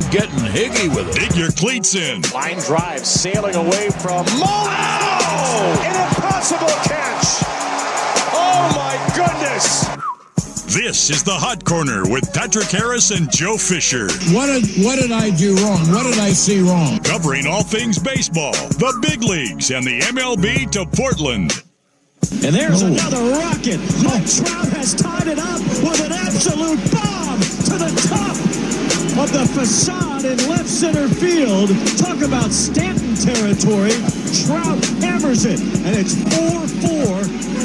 getting higgy with it. Dig your cleats in. Line drive, sailing away from An impossible catch. Oh, my goodness. This is the Hot Corner with Patrick Harris and Joe Fisher. What did I do wrong? What did I see wrong? Covering all things baseball, the big leagues, and the MLB to Portland. And there's another rocket. Mike Trout has tied it up with an absolute bomb to the top of the facade in left center field. Talk about Stanton territory. Trout hammers it, and it's 4-4,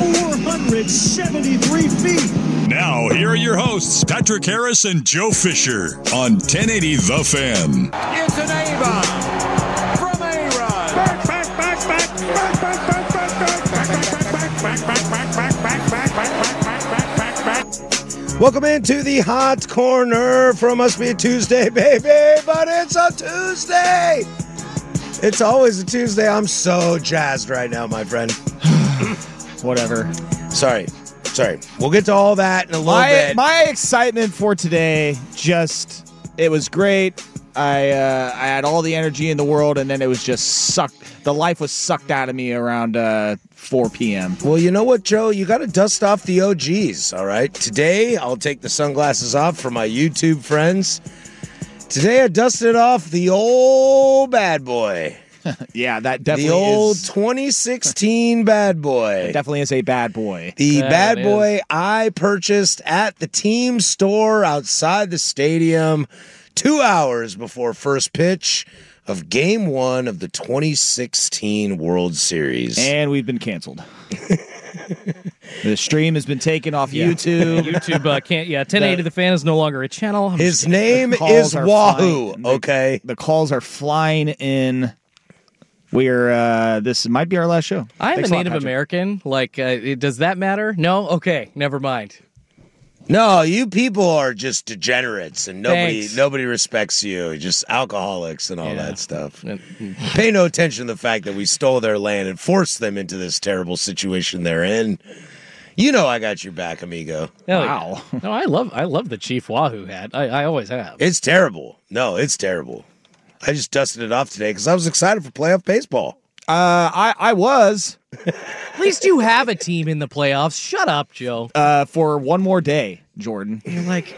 473 feet. Now, here are your hosts, Patrick Harris and Joe Fisher on 1080 The Fan. It's an A-Rod from A-Rod. Welcome into the Hot Corner from Must Be a Tuesday, baby, but it's a Tuesday. It's always a Tuesday. I'm so jazzed right now, my friend. Whatever. Sorry. We'll get to all that in a little bit. My excitement for today, it was great. I had all the energy in the world, and then it was just sucked. The life was sucked out of me around 4 p.m. Well, you know what, Joe? You got to dust off the OGs, all right? Today, I'll take the sunglasses off for my YouTube friends. Today, I dusted off the old bad boy. Yeah, that definitely the old is. 2016 bad boy. It definitely is a bad boy. The bad boy I purchased at the team store outside the stadium 2 hours before first pitch of Game 1 of the 2016 World Series. And we've been canceled. The stream has been taken off YouTube. YouTube can't. 1080 The Fan is no longer a channel. His name is Wahoo, okay? The calls are flying in. This might be our last show. I'm Thanks a a lot, Native Patrick. American. Does that matter? No? Okay, never mind. No, you people are just degenerates, and Thanks. nobody respects you. Just alcoholics and all that stuff. Pay no attention to the fact that we stole their land and forced them into this terrible situation they're in. You know I got your back, amigo. Wow. No, I love the Chief Wahoo hat. I always have. It's terrible. No, it's terrible. I just dusted it off today because I was excited for playoff baseball. I was. At least you have a team in the playoffs. Shut up, Joe. For one more day, Jordan. You're like,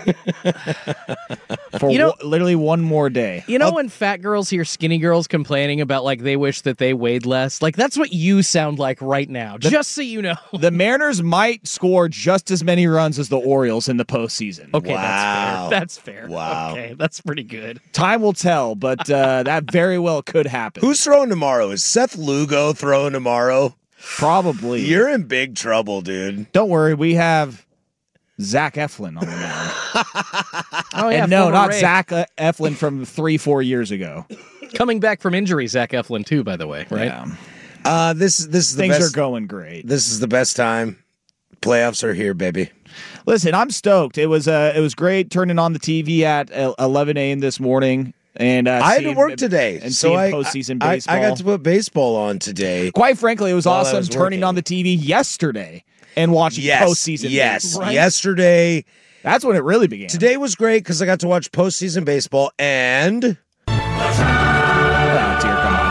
literally one more day. you know when fat girls hear skinny girls complaining about they wish that they weighed less? That's what you sound like right now. Just so you know. The Mariners might score just as many runs as the Orioles in the postseason. Okay, Wow. that's fair. Wow. Okay, that's pretty good. Time will tell, but that very well could happen. Who's throwing tomorrow? Is Seth Lugo throwing tomorrow? Probably. You're in big trouble, dude. Don't worry, we have Zach Eflin on the mound. Oh yeah, And no, former not Ray. Zach Eflin from 3-4 years ago. Coming back from injury, Zach Eflin too, by the way, right? Yeah. This is the Things best. are going great. This is the best time. Playoffs are here, baby. Listen, I'm stoked. It was great turning on the TV at 11 a.m. this morning. And I had to work today, and so seeing I postseason I baseball. got to put baseball on today. Quite frankly, it was while I awesome was turning working. on the TV yesterday and watching postseason. Yes, baseball. yesterday. That's when it really began. Today was great because I got to watch postseason baseball and Oh, dear God.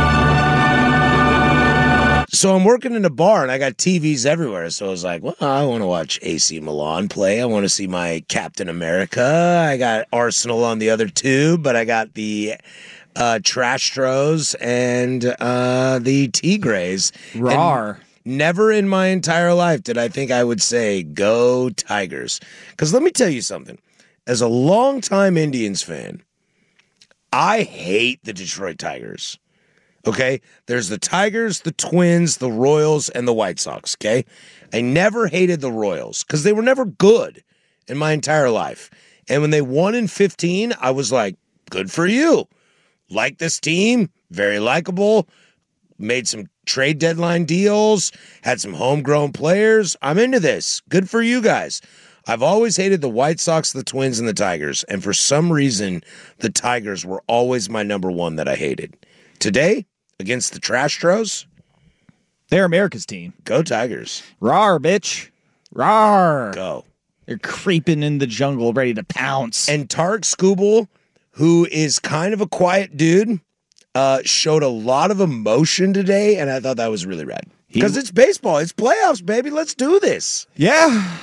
so I'm working in a bar and I got TVs everywhere. So I was like, well, I want to watch AC Milan play. I want to see my Captain America. I got Arsenal on the other two, but I got the Trastros and the Tigres. Rawr. And never in my entire life did I think I would say, go Tigers. Because let me tell you something. As a longtime Indians fan, I hate the Detroit Tigers. Okay? There's the Tigers, the Twins, the Royals, and the White Sox, okay? I never hated the Royals because they were never good in my entire life. And when they won in 15, I was like, good for you. Like this team, very likable, made some trade deadline deals, had some homegrown players. I'm into this. Good for you guys. I've always hated the White Sox, the Twins, and the Tigers. And for some reason, the Tigers were always my number one that I hated. Today, against the Trastros, They're America's team. go Tigers. Rawr, bitch. Rawr. Go. They're creeping in the jungle, ready to pounce. And Tarek Skubal, who is kind of a quiet dude, showed a lot of emotion today, and I thought that was really rad. Because it's baseball. It's playoffs, baby. Let's do this. Yeah.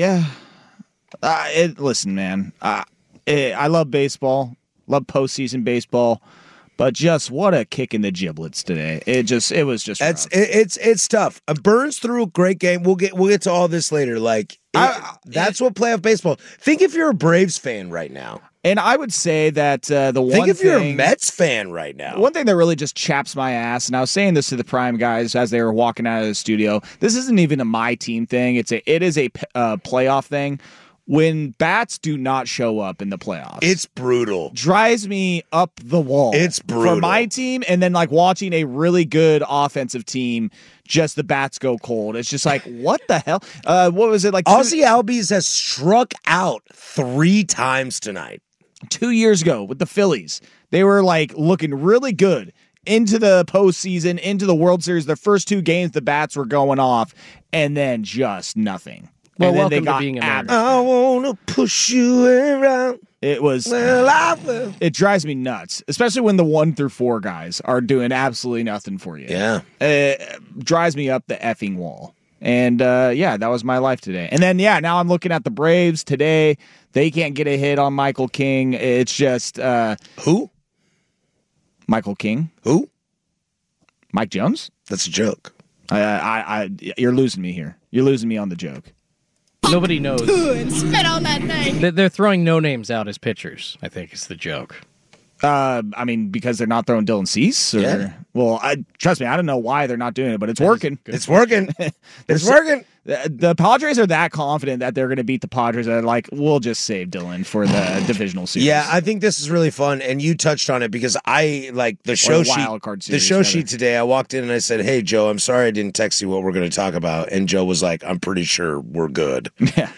Listen, man. I love baseball. Love postseason baseball. But just what a kick in the giblets today. It was just rough. It's tough. Burns threw a great game. We'll get to all this later. That's what playoff baseball. Think if you're a Braves fan right now. And I would say that think if you're a Mets fan right now. One thing that really just chaps my ass, and I was saying this to the Prime guys as they were walking out of the studio, this isn't even a my team thing. It is a playoff thing. When bats do not show up in the playoffs, it's brutal. Drives me up the wall. It's brutal. For my team, and then watching a really good offensive team, just the bats go cold. It's just what the hell? What was it like? Ozzie Albies has struck out 3 times tonight. 2 years ago with the Phillies, they were looking really good into the postseason, into the World Series. Their first 2 games, the bats were going off, and then just nothing. Well, and then welcome they got to being a man. I wanna push you around. It was. Well, I will. It drives me nuts, especially when the 1 through 4 guys are doing absolutely nothing for you. Yeah, it drives me up the effing wall. And that was my life today. And then now I'm looking at the Braves today. They can't get a hit on Michael King. It's just who? Michael King. Who? Mike Jones. That's a joke. You're losing me here. You're losing me on the joke. Nobody knows. And spit on that thing. They're throwing no names out as pitchers, I think is the joke. Because they're not throwing Dylan Cease? Or, yeah. Well, trust me, I don't know why they're not doing it, but it's working. It's working. It's working. The Padres are that confident that they're going to beat the Padres that we'll just save Dylan for the divisional series. Yeah, I think this is really fun, and you touched on it because I the show sheet. Series, the show sheet today. I walked in and I said, "Hey, Joe, I'm sorry I didn't text you what we're going to talk about," and Joe was like, "I'm pretty sure we're good."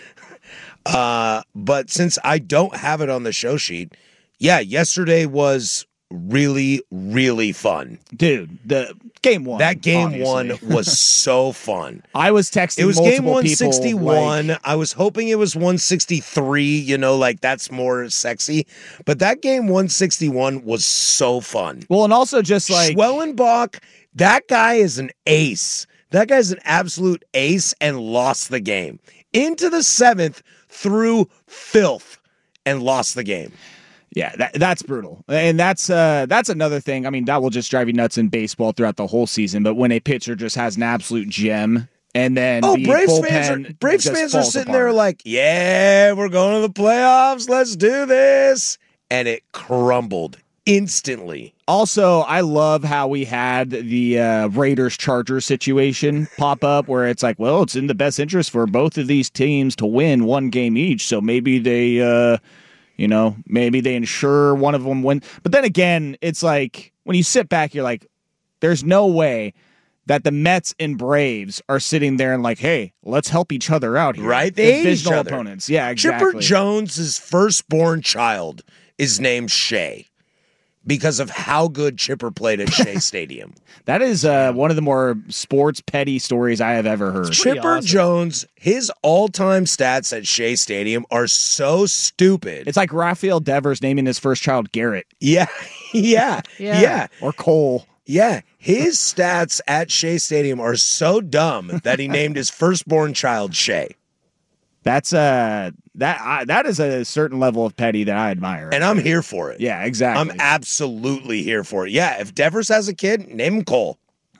Yeah. But since I don't have it on the show sheet, yesterday was really, really fun. Dude, the game 1. That game obviously. 1 was so fun. I was texting It was game 161. People, I was hoping it was 163, that's more sexy. But that game 161 was so fun. Well, and also just Schwellenbach, that guy is an ace. That guy's an absolute ace and lost the game. Into the 7th through filth and lost the game. Yeah, that's brutal. And that's another thing. I mean, that will just drive you nuts in baseball throughout the whole season. But when a pitcher just has an absolute gem and then Braves fans are sitting there yeah, we're going to the playoffs. Let's do this. And it crumbled instantly. Also, I love how we had the Raiders-Chargers situation pop up where it's it's in the best interest for both of these teams to win 1 game each. So maybe they... maybe they ensure one of them win. But then again, it's when you sit back, you're there's no way that the Mets and Braves are sitting there and hey, let's help each other out here. Right? They hate each other. Opponents. Yeah, exactly. Chipper Jones' firstborn child is named Shea because of how good Chipper played at Shea Stadium. That is one of the more sports petty stories I have ever heard. Chipper Jones, his all-time stats at Shea Stadium are so stupid. It's like Rafael Devers naming his first child Garrett. Yeah. Or Cole. Yeah. His stats at Shea Stadium are so dumb that he named his firstborn child Shea. That's that is a certain level of petty that I admire. And I'm here for it. Yeah, exactly. I'm absolutely here for it. Yeah, if Devers has a kid, name him Cole.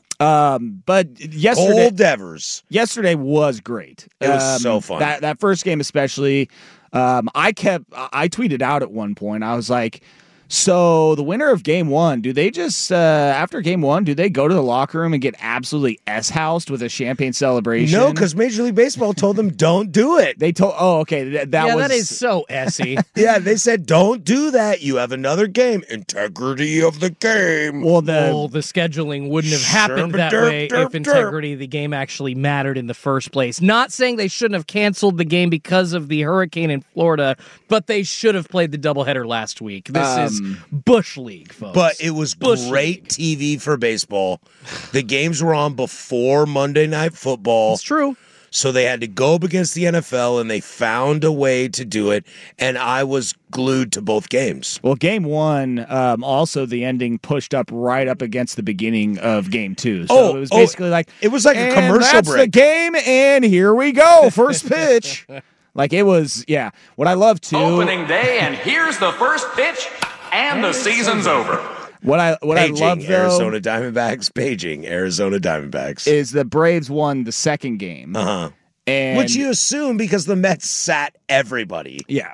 But yesterday, Cole Devers. Yesterday was great. It was so fun. That first game especially. I tweeted out at one point. I was like, so the winner of game 1, do they just after game 1, do they go to the locker room and get absolutely S-housed with a champagne celebration? No, because Major League Baseball told them don't do it. They told. Oh, okay. That is so S-y. Yeah, they said don't do that. You have another game. Integrity of the game. Well, the scheduling wouldn't have happened that way if integrity of the game actually mattered in the first place. Not saying they shouldn't have canceled the game because of the hurricane in Florida, but they should have played the doubleheader last week. This is Bush League, folks. But it was great TV for baseball. The games were on before Monday Night Football. It's true. So they had to go up against the NFL, and they found a way to do it, and I was glued to both games. Well, game one, also the ending pushed up right up against the beginning of game two. So it was basically it was like a commercial that's break. The game, and here we go. First pitch. Like it was, yeah. What I love too. Opening day, and here's the first pitch, and the season's over. What I love though, Arizona Diamondbacks is the Braves won the second game. And which you assume because the Mets sat everybody. Yeah.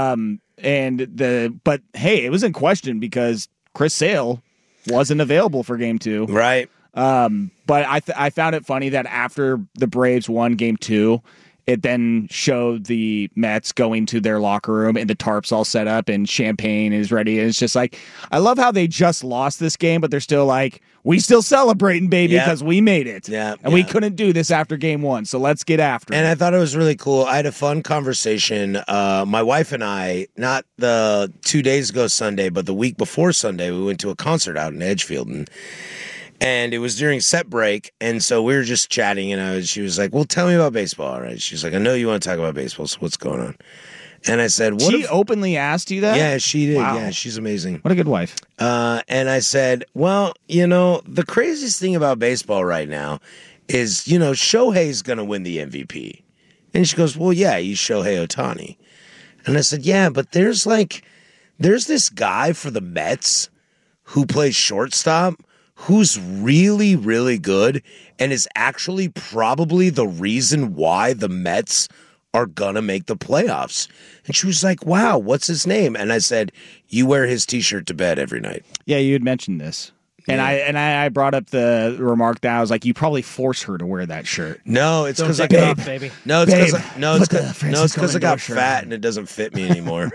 But hey, it was in question because Chris Sale wasn't available for game two. Right. But I found it funny that after the Braves won game two, it then showed the Mets going to their locker room and the tarps all set up and champagne is ready. And it's just like, I love how they just lost this game, but they're still like, we still celebrating, baby, because we made it. Yeah. And we couldn't do this after game one. So let's get after it. And I thought it was really cool. I had a fun conversation. My wife and I, not the 2 days ago Sunday, but the week before Sunday, we went to a concert out in Edgefield. And it was during set break, and so we were just chatting, and she was like, well, tell me about baseball, all right? She's like, I know you want to talk about baseball, so what's going on? And I said, She openly asked you that? Yeah, she did. Wow. Yeah, she's amazing. What a good wife. And I said, well, the craziest thing about baseball right now is, Shohei's going to win the MVP. And she goes, well, yeah, he's Shohei Ohtani. And I said, yeah, but there's this guy for the Mets who plays shortstop who's really, really good and is actually probably the reason why the Mets are gonna make the playoffs. And she was like, wow, what's his name? And I said, you wear his t-shirt to bed every night. Yeah, you had mentioned this. And I brought up the remark that I was like, you probably force her to wear that shirt. No, it's because I take it off, baby. No, it's because I got fat and it doesn't fit me anymore.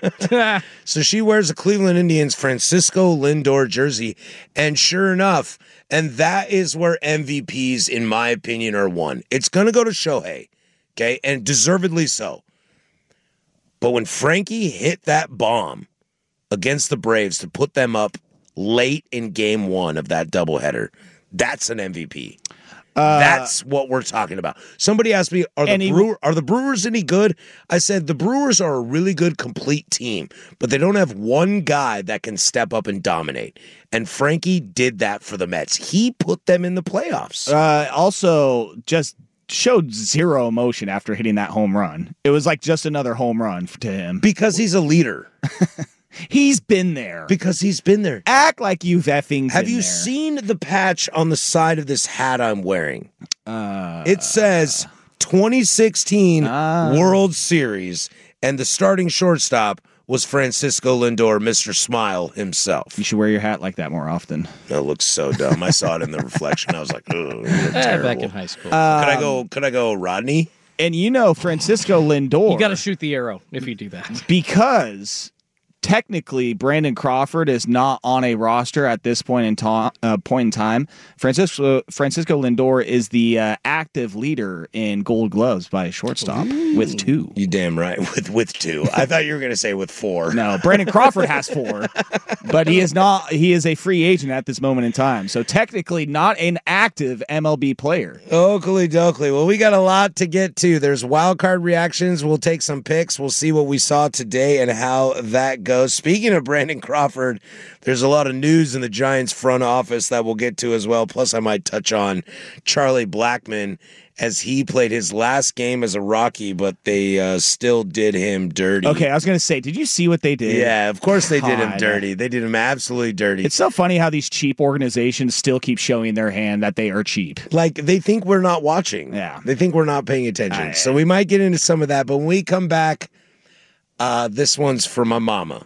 So she wears a Cleveland Indians Francisco Lindor jersey, and sure enough, and that is where MVPs, in my opinion, are won. It's gonna go to Shohei, okay, and deservedly so. But when Frankie hit that bomb against the Braves to put them up late in game one of that doubleheader, that's an MVP. That's what we're talking about. Somebody asked me, are the Brewers any good? I said the Brewers are a really good complete team, but they don't have one guy that can step up and dominate. And Frankie did that for the Mets. He put them in the playoffs. Also, just showed zero emotion after hitting that home run. It was like just another home run to him. Because he's a leader. He's been there. Because he's been there. Act like you've effing Have been you there. seen the patch on the side of this hat I'm wearing? It says 2016 World Series, and the starting shortstop was Francisco Lindor, Mr. Smile himself. You should wear your hat like that more often. That looks so dumb. I saw it in the reflection. I was like, oh, Back in high school. Could I go Rodney? And Francisco Lindor. You got to shoot the arrow if you do that. Because technically, Brandon Crawford is not on a roster at this point in time. Francisco Lindor is the active leader in Gold Gloves by a shortstop with 2. You damn right, with 2. I thought you were going to say with 4. No, Brandon Crawford has 4, but he is not. He is a free agent at this moment in time, so technically not an active MLB player. Oakley dokley. Well, we got a lot to get to. There's wild card reactions. We'll take some picks. We'll see what we saw today and how that goes. Speaking of Brandon Crawford, there's a lot of news in the Giants front office that we'll get to as well. Plus, I might touch on Charlie Blackmon as he played his last game as a Rocky, but they still did him dirty. Okay, I was going to say, did you see what they did? Yeah, of course they did him dirty. They did him absolutely dirty. It's so funny how these cheap organizations still keep showing their hand that they are cheap. Like, they think we're not watching. Yeah. They think we're not paying attention. So we might get into some of that, but when we come back, this one's for my mama.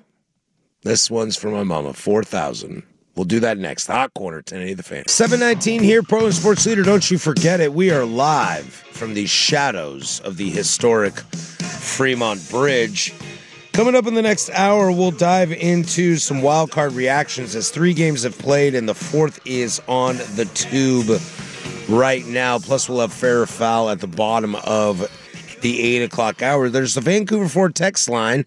4,000. We'll do that next. The Hot Corner, 1080 The Fan. 7:19 here, Pro and Sports Leader. Don't you forget it. We are live from the shadows of the historic Fremont Bridge. Coming up in the next hour, we'll dive into some wild card reactions as 3 games have played and the 4th is on the tube right now. Plus, we'll have fair or foul at the bottom of the 8 o'clock hour. There's the Vancouver Ford text line,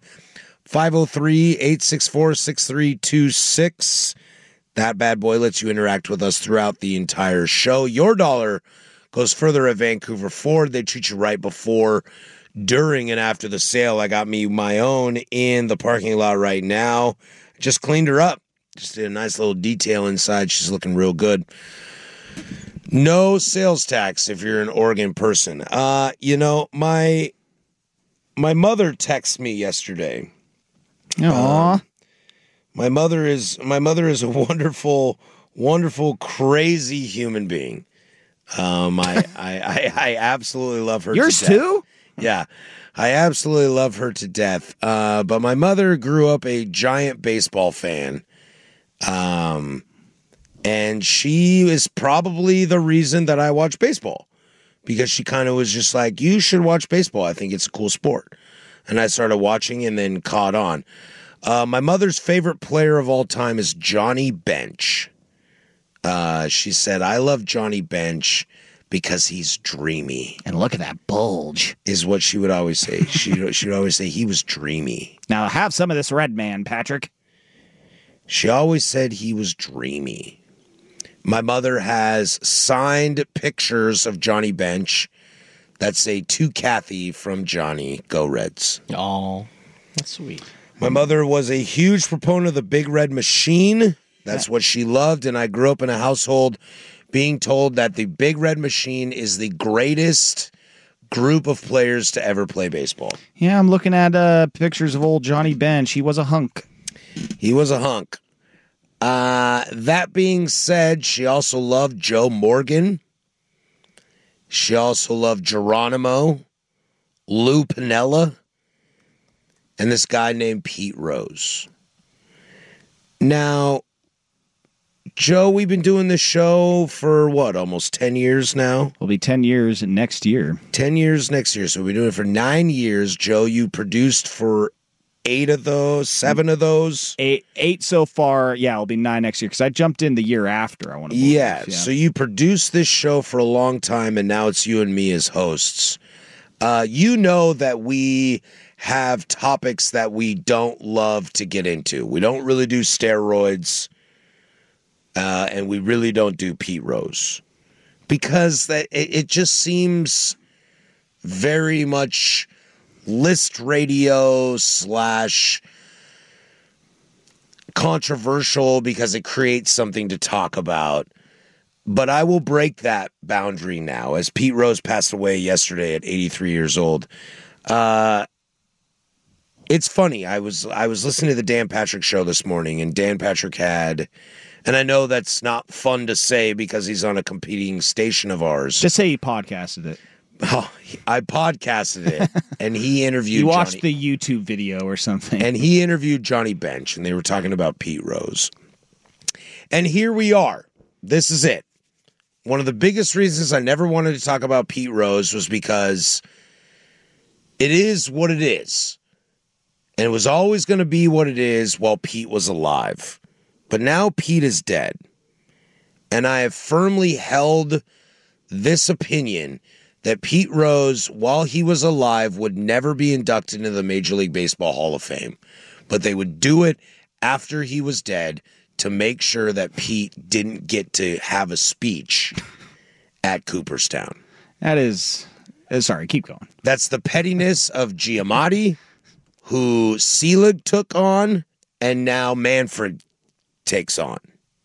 503-864-6326. That bad boy lets you interact with us throughout the entire show. Your dollar Goes further at Vancouver Ford. They treat you right before, during, and after the sale. I got me my own in the parking lot right now. Just cleaned her up. Just did a nice little detail inside. She's looking real good. No sales tax if you're an Oregon person. My mother texted me yesterday. Aww. My mother is a wonderful, wonderful, crazy human being. I absolutely love her. Yours to death. too? Yeah, I absolutely love her to death. But my mother grew up a giant baseball fan. And she is probably the reason that I watch baseball, because she kind of was just like, you should watch baseball. I think it's a cool sport. And I started watching and then caught on. My mother's favorite player of all time is Johnny Bench. She said, I love Johnny Bench because he's dreamy. And look at that bulge. Is what she would always say. She would always say he was dreamy. Now have some of this red man, Patrick. She always said he was dreamy. My mother has signed pictures of Johnny Bench that say, to Kathy from Johnny, go Reds. Oh, that's sweet. My mother was a huge proponent of the Big Red Machine. That's what she loved, and I grew up in a household being told that the Big Red Machine is the greatest group of players to ever play baseball. Yeah, I'm looking at pictures of old Johnny Bench. He was a hunk. He was a hunk. That being said, she also loved Joe Morgan. She also loved Geronimo, Lou Piniella, and this guy named Pete Rose. Now, Joe, we've been doing this show for almost 10 years now? It'll be 10 years next year. 10 years next year. So we've been doing it for 9 years. Joe, you produced for 8 of those, 7 of those. Eight so far. Yeah, it'll be 9 next year because I jumped in the year after. I want to. Yeah. So you produced this show for a long time, and now it's you and me as hosts. You know that we have topics that we don't love to get into. We don't really do steroids, and we really don't do Pete Rose because it just seems very much list radio / controversial because it creates something to talk about. But I will break that boundary now, as Pete Rose passed away yesterday at 83 years old. It's funny. I was listening to the Dan Patrick Show this morning, and Dan Patrick had, and I know that's not fun to say because he's on a competing station of ours. Just say he podcasted it. Oh, I podcasted it, and he interviewed You watched Johnny, the YouTube video or something. and he interviewed Johnny Bench, and they were talking about Pete Rose. And here we are. This is it. One of the biggest reasons I never wanted to talk about Pete Rose was because it is what it is. And it was always going to be what it is while Pete was alive. But now Pete is dead. And I have firmly held this opinion that Pete Rose, while he was alive, would never be inducted into the Major League Baseball Hall of Fame. But they would do it after he was dead to make sure that Pete didn't get to have a speech at Cooperstown. That is... Sorry, keep going. That's the pettiness of Giamatti, who Selig took on, and now Manfred takes on.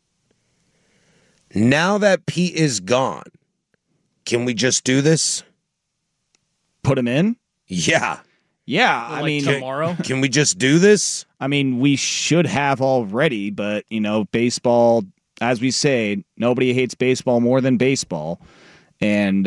Now that Pete is gone, can we just do this? Put him in? Yeah. Yeah, I mean, tomorrow. Can we just do this? I mean, we should have already, but, baseball, as we say, nobody hates baseball more than baseball. And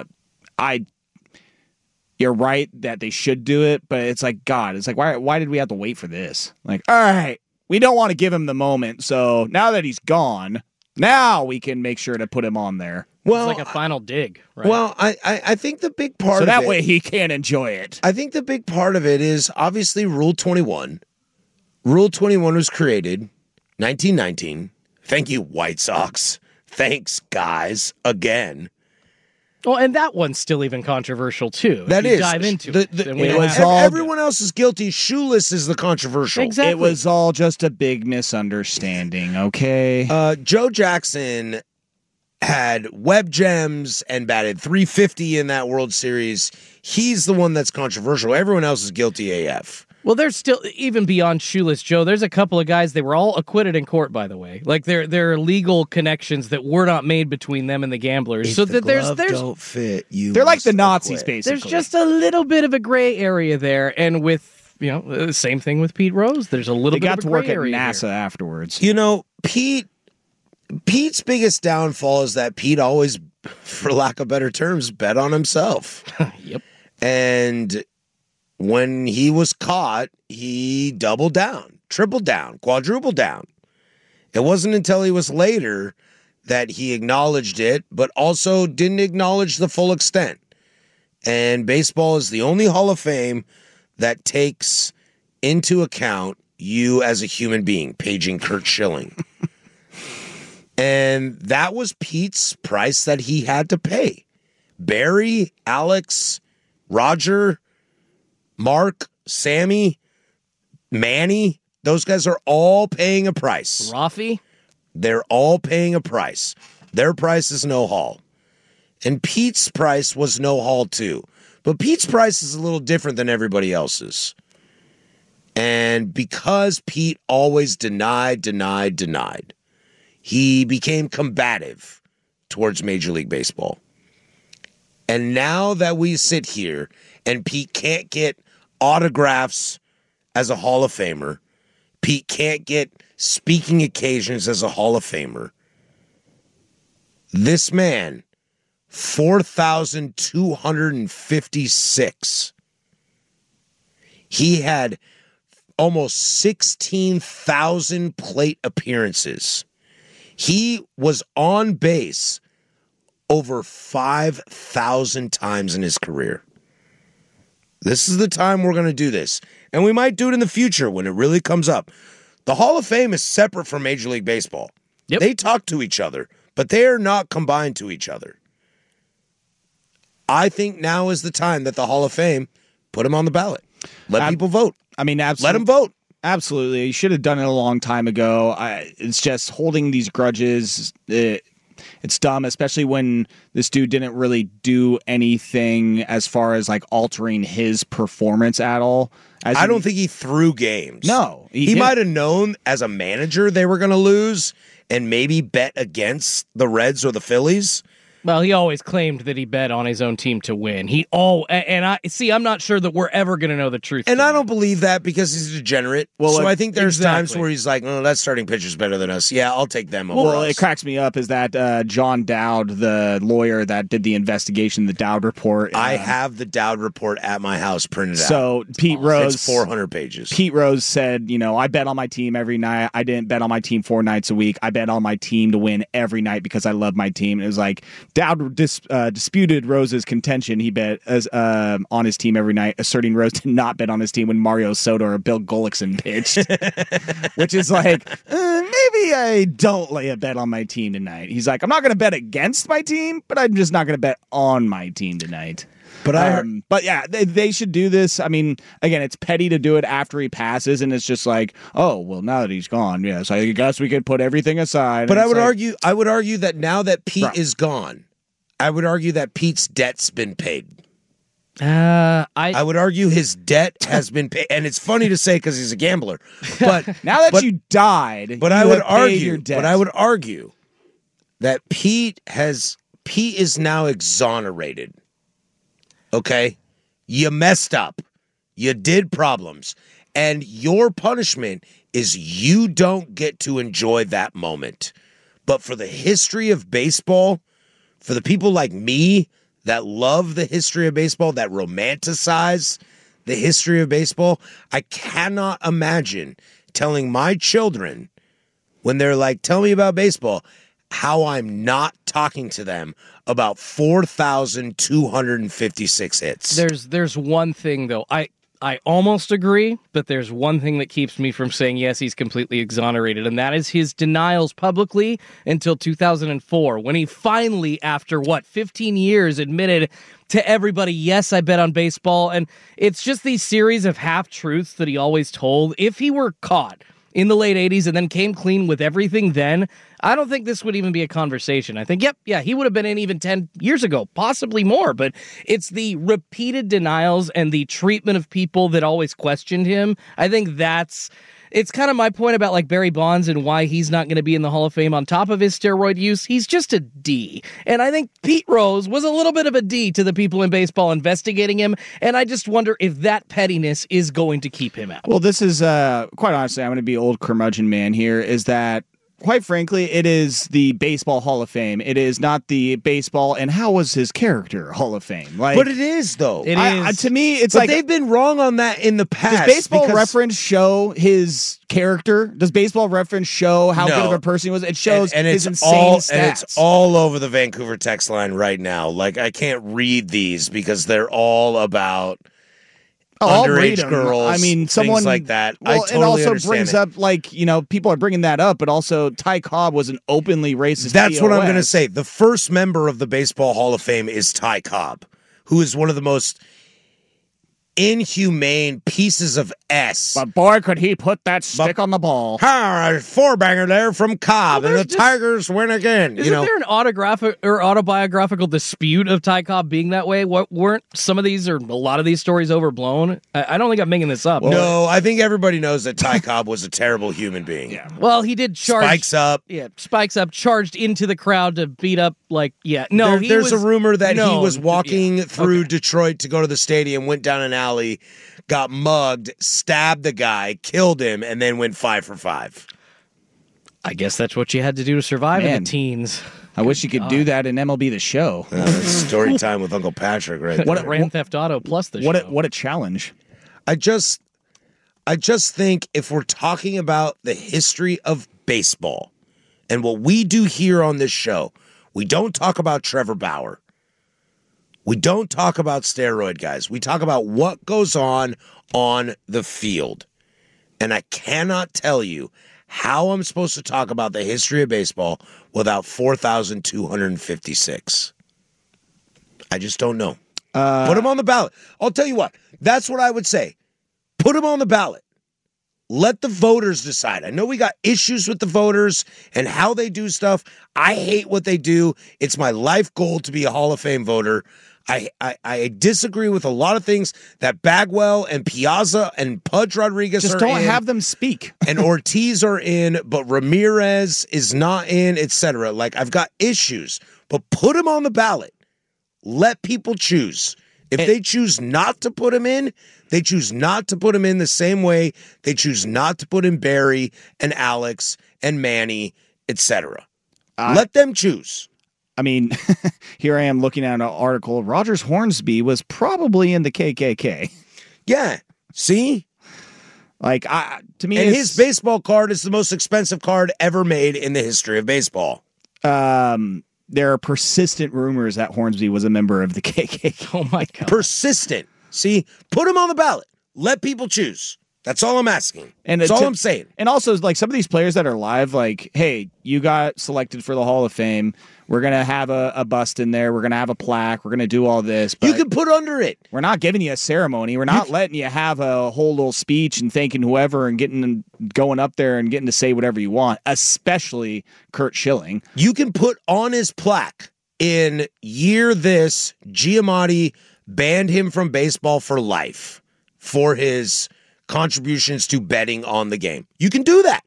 you're right that they should do it, but it's like, God, it's like, why did we have to wait for this? Like, all right, we don't want to give him the moment, so now that he's gone, now we can make sure to put him on there. Well, it's like a final dig, right? Well, I think the big part so of that it, way he can enjoy it. I think the big part of it is obviously Rule 21. Rule 21 was created 1919. Thank you, White Sox. Thanks, guys, again. Well, and that one's still even controversial, too. That if you is. dive into it. Everyone else is guilty. Shoeless is the controversial. Exactly. It was all just a big misunderstanding, okay? Joe Jackson had web gems and batted .350 in that World Series. He's the one that's controversial. Everyone else is guilty AF. Well, there's still, even beyond Shoeless Joe, there's a couple of guys, they were all acquitted in court, by the way. Like, there are legal connections that were not made between them and the gamblers. If so the that glove don't fit, you they're like the must Nazis, acquit. basically. there's just a little bit of a gray area there. And with, the same thing with Pete Rose. There's a little They bit got of a to work gray at area NASA here. afterwards. Pete's biggest downfall is that Pete always, for lack of better terms, bet on himself. Yep. And when he was caught, he doubled down, tripled down, quadrupled down. It wasn't until he was later that he acknowledged it, but also didn't acknowledge the full extent. And baseball is the only Hall of Fame that takes into account you as a human being, paging Curt Schilling. And that was Pete's price that he had to pay. Barry, Alex, Roger, Mark, Sammy, Manny, those guys are all paying a price. Rafi? They're all paying a price. Their price is no Hall. And Pete's price was no Hall too. But Pete's price is a little different than everybody else's. And because Pete always denied, he became combative towards Major League Baseball. And now that we sit here and Pete can't get autographs as a Hall of Famer, Pete can't get speaking occasions as a Hall of Famer, this man, 4,256. He had almost 16,000 plate appearances. He was on base over 5,000 times in his career. This is the time we're going to do this. And we might do it in the future when it really comes up. The Hall of Fame is separate from Major League Baseball. Yep. They talk to each other, but they are not combined to each other. I think now is the time that the Hall of Fame put him on the ballot. Let people vote. I mean, absolutely. Let them vote. Absolutely. You should have done it a long time ago. It's just holding these grudges. It's dumb, especially when this dude didn't really do anything as far as like altering his performance at all. I don't think he threw games. No. He might have known as a manager they were going to lose and maybe bet against the Reds or the Phillies. Well, he always claimed that he bet on his own team to win. I'm not sure that we're ever going to know the truth. And I don't believe that because he's a degenerate. So I think there's times where he's like, oh, that starting pitcher's better than us. Yeah, I'll take them over us. It cracks me up is that John Dowd, the lawyer that did the investigation, the Dowd report. I have the Dowd report at my house printed out. So Pete Rose. It's 400 pages. Pete Rose said, I bet on my team every night. I didn't bet on my team 4 nights a week. I bet on my team to win every night because I love my team. It was like Dowd disputed Rose's contention. He bet on his team every night, asserting Rose did not bet on his team when Mario Soto or Bill Gullickson pitched, which is like, maybe I don't lay a bet on my team tonight. He's like, I'm not going to bet against my team, but I'm just not going to bet on my team tonight. But yeah, they should do this. I mean, again, it's petty to do it after he passes, and it's just like, oh, well, now that he's gone, yes, I guess we could put everything aside. But I would argue that now that Pete is gone, I would argue that Pete's debt's been paid. I would argue his debt has been paid, and it's funny to say because he's a gambler. But now that you died, but you I would have paid argue, your debt. but I would argue that Pete is now exonerated. Okay, you messed up, you did problems, and your punishment is you don't get to enjoy that moment. But for the history of baseball, for the people like me that love the history of baseball, that romanticize the history of baseball, I cannot imagine telling my children when they're like, tell me about baseball, how I'm not talking to them about 4,256 hits. There's one thing, though. I almost agree, but there's one thing that keeps me from saying, yes, he's completely exonerated, and that is his denials publicly until 2004, when he finally, after 15 years, admitted to everybody, yes, I bet on baseball. And it's just these series of half-truths that he always told. If he were caught in the late 80s and then came clean with everything then, I don't think this would even be a conversation. I think, he would have been in even 10 years ago, possibly more, but it's the repeated denials and the treatment of people that always questioned him. I think it's kind of my point about like Barry Bonds and why he's not going to be in the Hall of Fame on top of his steroid use. He's just a D. And I think Pete Rose was a little bit of a D to the people in baseball investigating him. And I just wonder if that pettiness is going to keep him out. Well, this is, quite honestly, I'm going to be old curmudgeon man here, is that quite frankly, it is the Baseball Hall of Fame. It is not the baseball and how was his character Hall of Fame. Like, but it is, though. It is. To me, it's but like they've been wrong on that in the past. Does Baseball Reference show his character? Does Baseball Reference show how good of a person he was? It shows his insane stats. And it's all over the Vancouver text line right now. Like, I can't read these because they're all about underage girls. I mean, someone things like that. Well, I totally it also brings up, like, people are bringing that up, but also Ty Cobb was an openly racist. That's what I'm going to say. The first member of the Baseball Hall of Fame is Ty Cobb, who is one of the most inhumane pieces of S. But boy, could he put that stick on the ball. A four-banger there from Cobb, and the Tigers win again. Isn't there an autobiographical dispute of Ty Cobb being that way? Weren't some of these or a lot of these stories overblown? I don't think I'm making this up. No, I think everybody knows that Ty Cobb was a terrible human being. Yeah. Well, he did charge spikes up, charged into the crowd to beat up. There's a rumor that he was walking through Detroit to go to the stadium, went down an alley, got mugged, stabbed the guy, killed him, and then went 5 for 5. I guess that's what you had to do to survive in the teens. I wish you could do that in MLB The Show. That's story time with Uncle Patrick, right? What Grand Theft Auto plus the show. What a challenge! I just think if we're talking about the history of baseball and what we do here on this show, we don't talk about Trevor Bauer. We don't talk about steroid guys. We talk about what goes on the field. And I cannot tell you how I'm supposed to talk about the history of baseball without 4,256. I just don't know. Put him on the ballot. I'll tell you what. That's what I would say. Put him on the ballot. Let the voters decide. I know we got issues with the voters and how they do stuff. I hate what they do. It's my life goal to be a Hall of Fame voter. I disagree with a lot of things that Bagwell and Piazza and Pudge Rodriguez just don't have them speak. And Ortiz are in, but Ramirez is not in, etc. Like, I've got issues, but put him on the ballot. Let people choose. If they choose not to put him in, they choose not to put him in the same way they choose not to put in Barry and Alex and Manny, etc. Let them choose. I mean, here I am looking at an article. Rogers Hornsby was probably in the KKK. Yeah. See? Like, to me, and his baseball card is the most expensive card ever made in the history of baseball. There are persistent rumors that Hornsby was a member of the KKK. Oh, my God. Persistent. See? Put him on the ballot. Let people choose. That's all I'm asking. And that's all I'm saying. And also, like, some of these players that are live, like, hey, you got selected for the Hall of Fame. We're going to have a bust in there. We're going to have a plaque. We're going to do all this. But you can put under it. We're not giving you a ceremony. We're not letting you have a whole little speech and thanking whoever and going up there and getting to say whatever you want, especially Curt Schilling. You can put on his plaque, in year this, Giamatti banned him from baseball for life for his contributions to betting on the game. You can do that.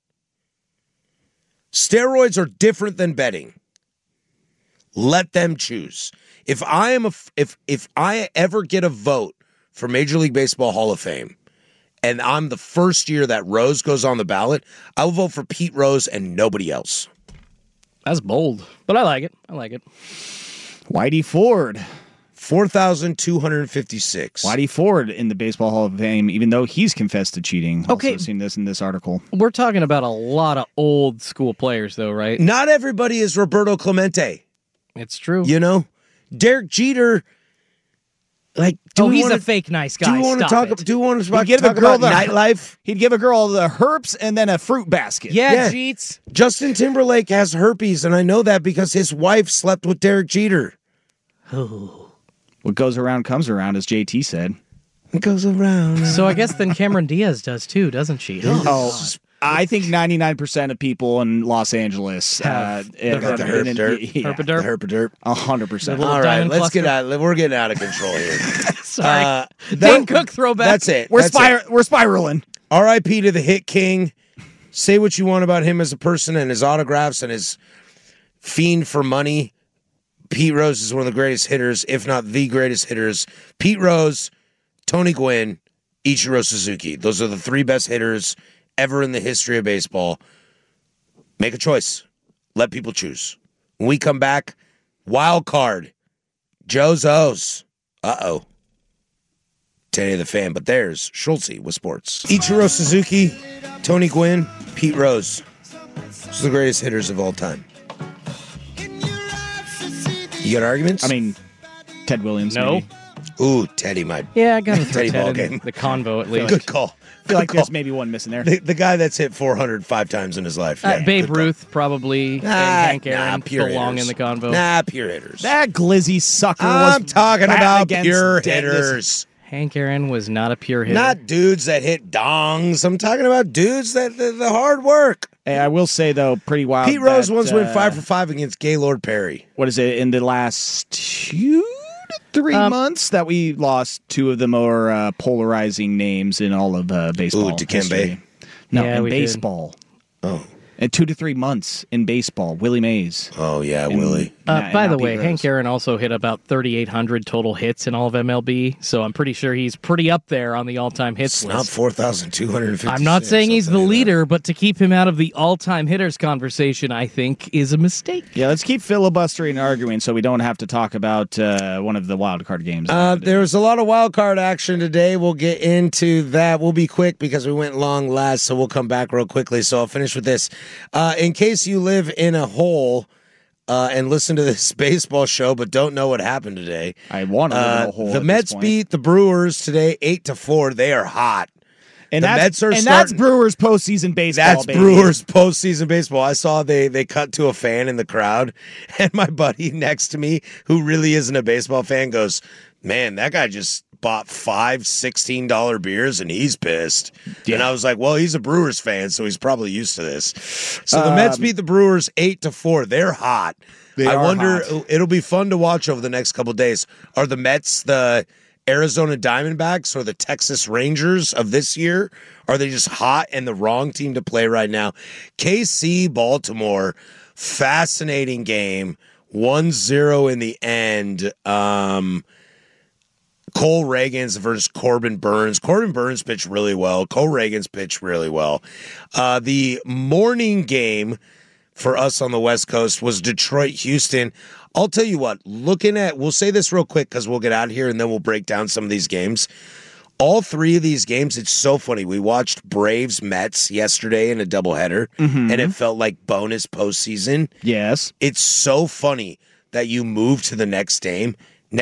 Steroids are different than betting. Let them choose. If I ever get a vote for Major League Baseball Hall of Fame, and I'm the first year that Rose goes on the ballot, I will vote for Pete Rose and nobody else. That's bold, but I like it. Whitey Ford. 4,256. Whitey Ford in the Baseball Hall of Fame, even though he's confessed to cheating. Okay. Also seen this in this article. We're talking about a lot of old school players, though, right? Not everybody is Roberto Clemente. It's true. You know? Derek Jeter, like, he's a fake nice guy. Do you want to talk about nightlife? He'd give a girl the herps and then a fruit basket. Yeah, Jeets. Justin Timberlake has herpes, and I know that because his wife slept with Derek Jeter. What goes around comes around, as JT said. It goes around. So I guess then Cameron Diaz does too, doesn't she? I think 99% of people in Los Angeles Have the have herp been in- derp. yeah, Herpaderp. 100%. All right, diamond let's cluster. get out. We're getting out of control here. Sorry. That- Dan Cook throwback. That's it. We're That's it. we're spiraling. R.I.P. to the Hit King. Say what you want about him as a person and his autographs and his fiend for money. Pete Rose is one of the greatest hitters, if not the greatest hitters. Pete Rose, Tony Gwynn, Ichiro Suzuki. Those are the three best hitters ever in the history of baseball. Make a choice. Let people choose. When we come back, wild card. Joe's O's. Uh-oh. 10 the fan, but there's Schultze with sports. Ichiro Suzuki, Tony Gwynn, Pete Rose. Those are the greatest hitters of all time. You got arguments? I mean, Ted Williams. No. Maybe. Ooh, Teddy, my Yeah, I got to Teddy throw ball Ted in game. the convo at least. Good call. I feel like Good call. there's maybe one missing there. The guy that's hit 405 times in his life. Yeah, Babe good call. Ruth probably, and Hank Aaron pure belong hitters. in the convo. Nah, pure hitters. That glizzy sucker was I'm talking batting about against pure deadness. hitters. Hank Aaron was not a pure hitter. Not dudes that hit dongs. I'm talking about dudes that the hard work. Hey, I will say, though, pretty wild. Pete Rose that, once went 5 for 5 against Gaylord Perry. What is it, in the last 2 to 3 months that we lost two of the more polarizing names in all of baseball. Ooh, Dikembe. history. No, Yeah, in we did. baseball. Oh. In 2 to 3 months in baseball, Willie Mays. Oh, yeah, And- Willie. and By now the Pete way, Rose. Hank Aaron also hit about 3,800 total hits in all of MLB, so I'm pretty sure he's pretty up there on the all-time hits It's not list. 4,250. I'm not saying he's the leader, but to keep him out of the all-time hitters conversation, I think, is a mistake. Yeah, let's keep filibustering and arguing so we don't have to talk about one of the wild card games. There was a lot of wild card action today. We'll get into that. We'll be quick because we went long last, so we'll come back real quickly. So I'll finish with this. In case you live in a hole and listen to this baseball show but don't know what happened today, I want to live in a hole. the at Mets this point. beat the Brewers today 8-4. They are hot. and the that's, Mets are and starting- that's Brewers postseason baseball. That's baby. Brewers postseason baseball. I saw they cut to a fan in the crowd, and my buddy next to me, who really isn't a baseball fan, goes, "Man, that guy just bought 5 $16 beers and he's pissed." And I was like, well, he's a Brewers fan, so he's probably used to this. So the Mets beat the Brewers 8-4. They're hot. I are wonder, hot. it'll be fun to watch over the next couple of days. Are the Mets the Arizona Diamondbacks or the Texas Rangers of this year? Are they just hot and the wrong team to play right now? KC Baltimore, fascinating game. 1-0 in the end. Cole Reagans versus Corbin Burns. Corbin Burns pitched really well. Cole Reagans pitched really well. The morning game for us on the West Coast was Detroit-Houston. I'll tell you what, we'll say this real quick because we'll get out of here and then we'll break down some of these games. All three of these games, it's so funny. We watched Braves-Mets yesterday in a doubleheader, and it felt like bonus postseason. Yes. It's so funny that you move to the next day,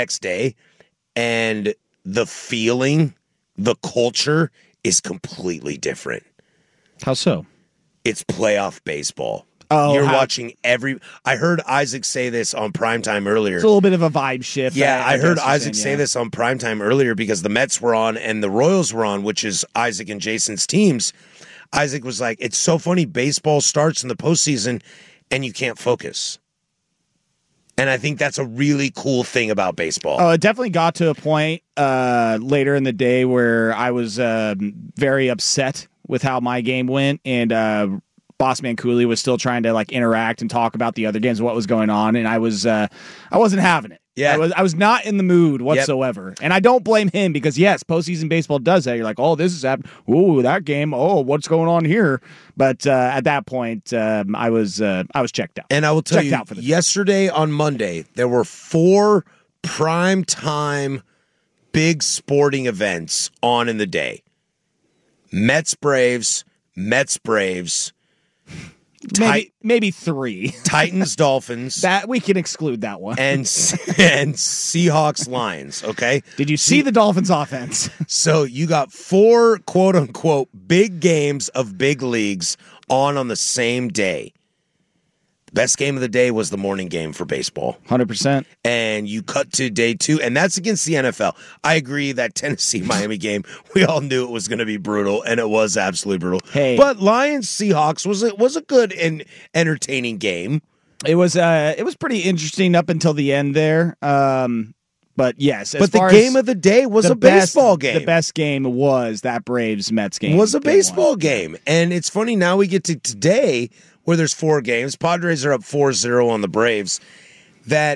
and the feeling, the culture is completely different. How so? It's playoff baseball. Oh, You're watching I heard Isaac say this on primetime earlier. It's a little bit of a vibe shift. Yeah, I heard guess you're Isaac saying, say yeah. this on primetime earlier because the Mets were on and the Royals were on, which is Isaac and Jason's teams. Isaac was like, it's so funny, baseball starts in the postseason and you can't focus. And I think that's a really cool thing about baseball. Oh, it definitely got to a point later in the day where I was very upset with how my game went, and Bossman Cooley was still trying to like interact and talk about the other games, what was going on, and I wasn't having it. Yeah. I was not in the mood whatsoever. And I don't blame him because, yes, postseason baseball does that. You're like, oh, this is happening. Ooh, that game. Oh, what's going on here? But at that point, I was checked out. And I will tell Checked you, out for the day. yesterday on Monday, there were 4 prime-time big sporting events on in the day. Mets-Braves, Mets-Braves, Maybe 3. Titans-Dolphins, That we can exclude that one. and Seahawks-Lions, okay? Did you see the Dolphins offense? So you got 4 quote-unquote big games of big leagues on the same day. Best game of the day was the morning game for baseball. 100%. And you cut to day 2, and that's against the NFL. I agree that Tennessee-Miami game, we all knew it was going to be brutal, and it was absolutely brutal. Hey. But Lions-Seahawks was a good and entertaining game. It was pretty interesting up until the end there. But yes, but the game of the day was a baseball game. The best game was that Braves-Mets game. Was a baseball game. And it's funny, now we get to today where there's 4 games. Padres are up 4-0 on the Braves. Now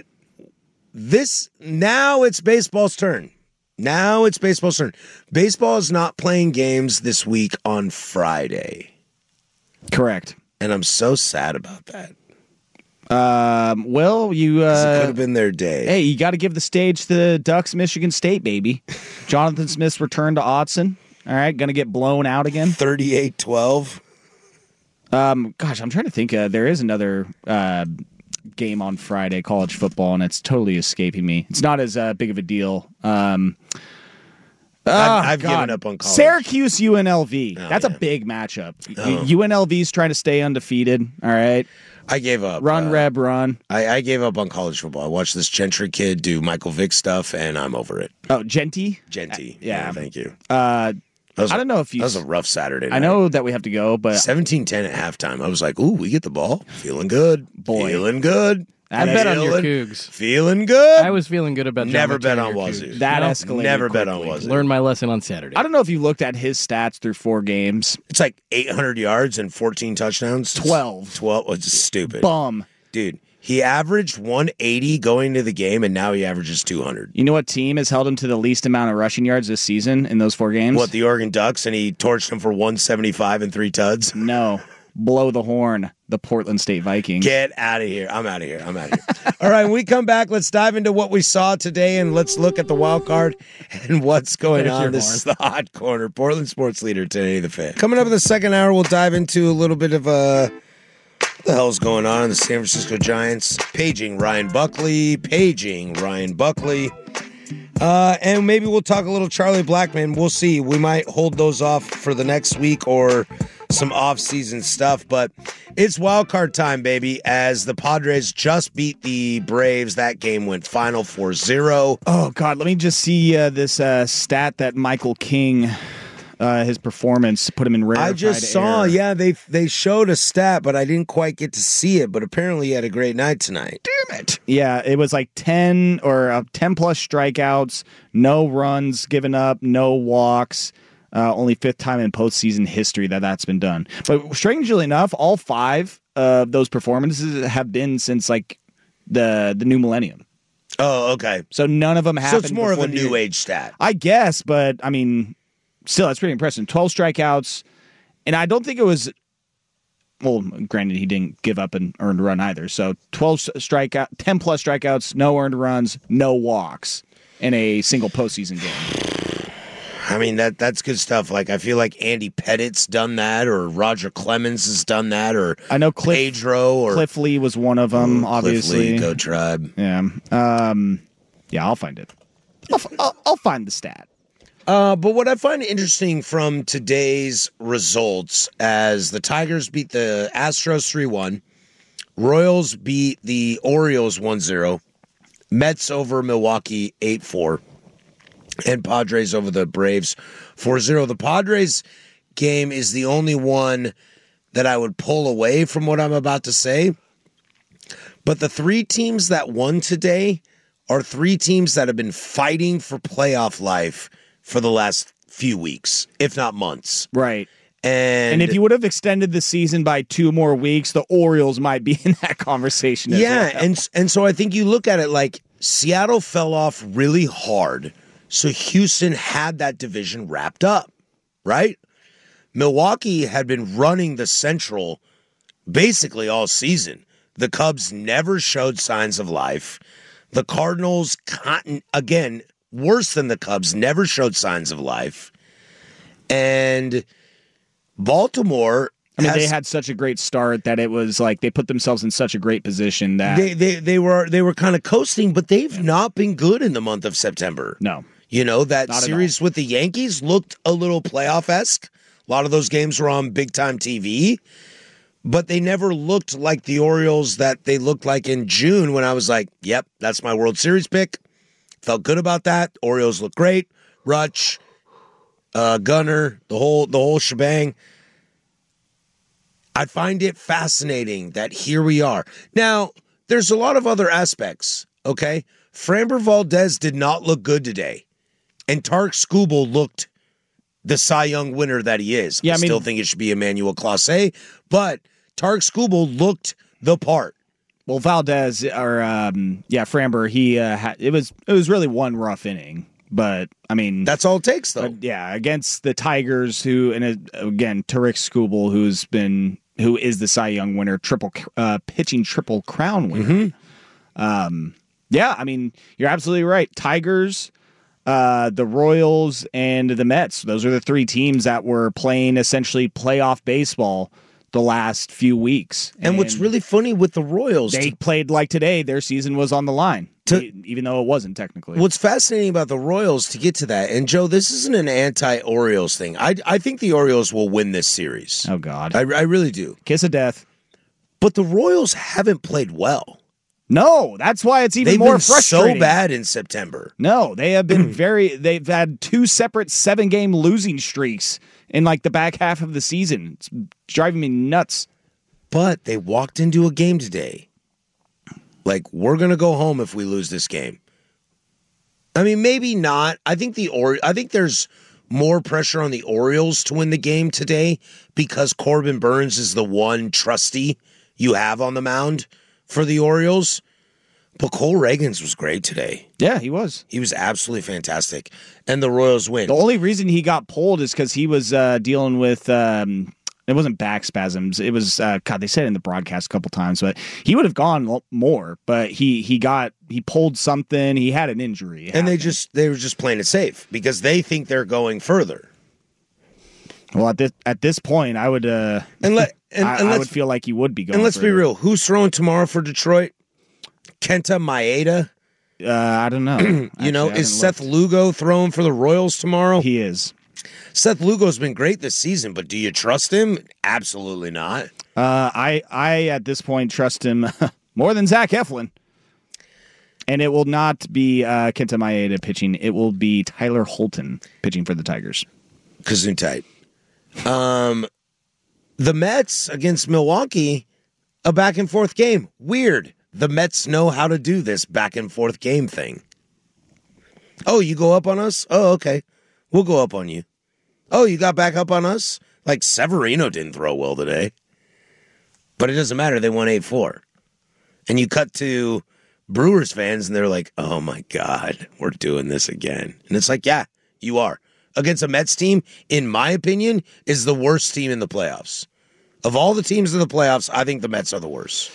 it's baseball's turn. Baseball is not playing games this week on Friday. Correct. And I'm so sad about that. Well, you it could have been their day. Hey, you got to give the stage to the Ducks, Michigan State, baby. Jonathan Smith's return to Autzen. All right, going to get blown out again. 38-12. Gosh, I'm trying to think. There is another game on Friday, college football, and it's totally escaping me. It's not as big of a deal. I've given up on college. Syracuse UNLV. That's a big matchup. UNLV's trying to stay undefeated. All right. I gave up. Run. I gave up on college football. I watched this Gentry kid do Michael Vick stuff, and I'm over it. Oh, Genty? Genty. Yeah. Thank you. I don't know if you... That was a rough Saturday night. I know that we have to go, but... 17-10 at halftime. I was like, ooh, we get the ball. Feeling good. Boy. Feeling good. I bet on your Cougs. Feeling good. I was feeling good about Never John bet on Cougs. Wazoo. That escalated Never quickly. bet on Wazoo. Learned my lesson on Saturday. I don't know if you looked at his stats through 4 games. It's like 800 yards and 14 touchdowns. 12. It's stupid. Bum. Dude, he averaged 180 going to the game, and now he averages 200. You know what team has held him to the least amount of rushing yards this season in those 4 games? What, the Oregon Ducks, and he torched them for 175 and 3 tuds? No. Blow the horn. The Portland State Vikings. Get out of here. I'm out of here. All right, when we come back, let's dive into what we saw today, and let's look at the wild card and what's going on. This is the Hot Corner. Portland sports leader, 1080 The Fan. Coming up in the second hour, we'll dive into a little bit of what the hell's going on in the San Francisco Giants. Paging Ryan Buckley. And maybe we'll talk a little Charlie Blackmon. We'll see. We might hold those off for the next week or some off-season stuff. But it's wild card time, baby, as the Padres just beat the Braves. That game went final 4-0. Oh, God. Let me just see this stat that Michael King... his performance put him in rarefied I just saw, air. they showed a stat, but I didn't quite get to see it. But apparently, he had a great night tonight. Damn it! Yeah, it was like 10 plus strikeouts, no runs given up, no walks. Only 5th time in postseason history that's been done. But strangely enough, all 5 of those performances have been since like the new millennium. Oh, okay. So none of them happened. So it's more of a new age stat, I guess. But I mean. Still, that's pretty impressive. 12 strikeouts, and I don't think it was. Well, granted, he didn't give up an earned run either. So 12 strikeout, 10 plus strikeouts, no earned runs, no walks in a single postseason game. I mean that's good stuff. Like I feel like Andy Pettit's done that, or Roger Clemens has done that, or I know Pedro or Cliff Lee was one of them. Obviously, Cliff Lee, go Tribe. Yeah, yeah. I'll find it. I'll find the stat. But what I find interesting from today's results, as the Tigers beat the Astros 3-1, Royals beat the Orioles 1-0, Mets over Milwaukee 8-4, and Padres over the Braves 4-0. The Padres game is the only one that I would pull away from what I'm about to say. But the 3 teams that won today are 3 teams that have been fighting for playoff life for the last few weeks, if not months. Right. And if you would have extended the season by 2 more weeks, the Orioles might be in that conversation as well. and so I think you look at it like Seattle fell off really hard, so Houston had that division wrapped up, right? Milwaukee had been running the Central basically all season. The Cubs never showed signs of life. The Cardinals, again, worse than the Cubs, never showed signs of life. And Baltimore, they had such a great start that it was like they put themselves in such a great position that they were kind of coasting, but they've not been good in the month of September. No. You know, that series with the Yankees looked a little playoff-esque. A lot of those games were on big-time TV. but they never looked like the Orioles that they looked like in June when I was like, yep, that's my World Series pick. Felt good about that. Orioles look great. Rutsch, Gunnar, the whole shebang. I find it fascinating that here we are. Now, there's a lot of other aspects, okay? Framber Valdez did not look good today. And Tarek Skubal looked the Cy Young winner that he is. Yeah, I still think it should be Emmanuel Clase, but Tarek Skubal looked the part. Well, Valdez or Framber, it was really one rough inning, but I mean that's all it takes, though. Against the Tigers, again Tarek Skubal, who is the Cy Young winner, pitching Triple Crown winner. Mm-hmm. I mean you're absolutely right. Tigers, the Royals, and the Mets. Those are the three teams that were playing essentially playoff baseball the last few weeks. And what's really funny with the Royals, they played like today. Their season was on the line, even though it wasn't technically. What's fascinating about the Royals, to get to that, and Joe, this isn't an anti-Orioles thing. I think the Orioles will win this series. Oh, God. I really do. Kiss of death. But the Royals haven't played well. No, that's why it's even more frustrating. So bad in September. No, they have been they've had 2 separate 7-game losing streaks in like the back half of the season. It's driving me nuts. But they walked into a game today. Like, we're going to go home if we lose this game. I mean, maybe not. I think there's more pressure on the Orioles to win the game today because Corbin Burns is the one trustee you have on the mound for the Orioles. But Cole Reagans was great today. Yeah, he was. He was absolutely fantastic. And the Royals win. The only reason he got pulled is because he was dealing with, it wasn't back spasms. It was, they said it in the broadcast a couple times, but he would have gone more. But he pulled something. He had an injury. And they were just playing it safe because they think they're going further. Well, at this point, I would I would feel like he would be going. And let's further. be real, who's throwing tomorrow for Detroit? Kenta Maeda? I don't know. Is Seth Lugo throwing for the Royals tomorrow? He is. Seth Lugo's been great this season, but do you trust him? Absolutely not. I at this point trust him more than Zach Eflin. And it will not be Kenta Maeda pitching. It will be Tyler Holton pitching for the Tigers. Gesundheit. The Mets against Milwaukee, a back and forth game. Weird. The Mets know how to do this back and forth game thing. Oh, you go up on us? Oh, okay. We'll go up on you. Oh, you got back up on us? Like Severino didn't throw well today. But it doesn't matter. They won 8-4. And you cut to Brewers fans and they're like, oh my God, we're doing this again. And it's like, yeah, you are. Against a Mets team, in my opinion, is the worst team in the playoffs. Of all the teams in the playoffs, I think the Mets are the worst.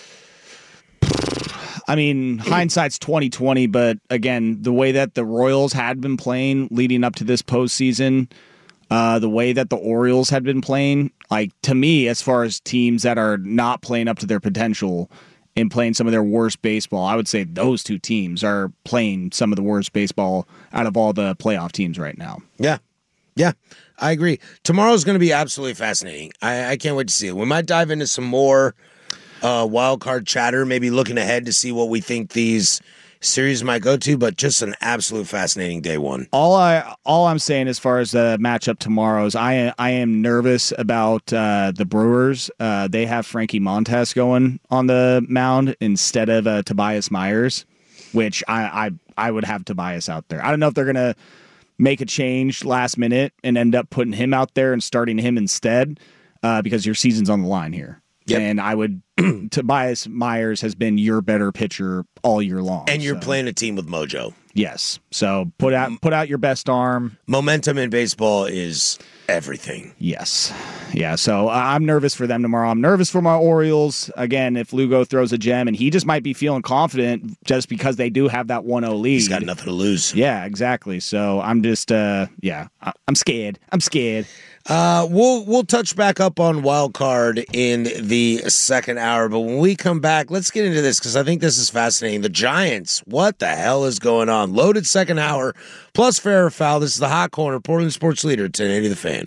I mean, hindsight's 20/20, but again, the way that the Royals had been playing leading up to this postseason, the way that the Orioles had been playing, like to me, as far as teams that are not playing up to their potential and playing some of their worst baseball, I would say those two teams are playing some of the worst baseball out of all the playoff teams right now. Yeah, I agree. Tomorrow's going to be absolutely fascinating. I can't wait to see it. We might dive into some more wild card chatter, maybe looking ahead to see what we think these series might go to, but just an absolute fascinating day one. All I'm saying as far as the matchup tomorrow is I am nervous about the Brewers. They have Frankie Montas going on the mound instead of Tobias Myers, which I would have Tobias out there. I don't know if they're going to make a change last minute and end up putting him out there and starting him instead because your season's on the line here. Yep. And I would Tobias Myers has been your better pitcher all year long. And you're playing a team with mojo. Yes. So put out your best arm. Momentum in baseball is everything. Yes. Yeah, so I'm nervous for them tomorrow. I'm nervous for my Orioles. Again, if Lugo throws a gem, and he just might be feeling confident just because they do have that 1-0 lead. He's got nothing to lose. Yeah, exactly. So I'm just, I'm scared. I'm scared. We'll touch back up on wild card in the second hour, but when we come back, let's get into this because I think this is fascinating. The Giants, what the hell is going on? Loaded second hour, plus fair or foul. This is the Hot Corner, Portland Sports Leader, 1080 The Fan.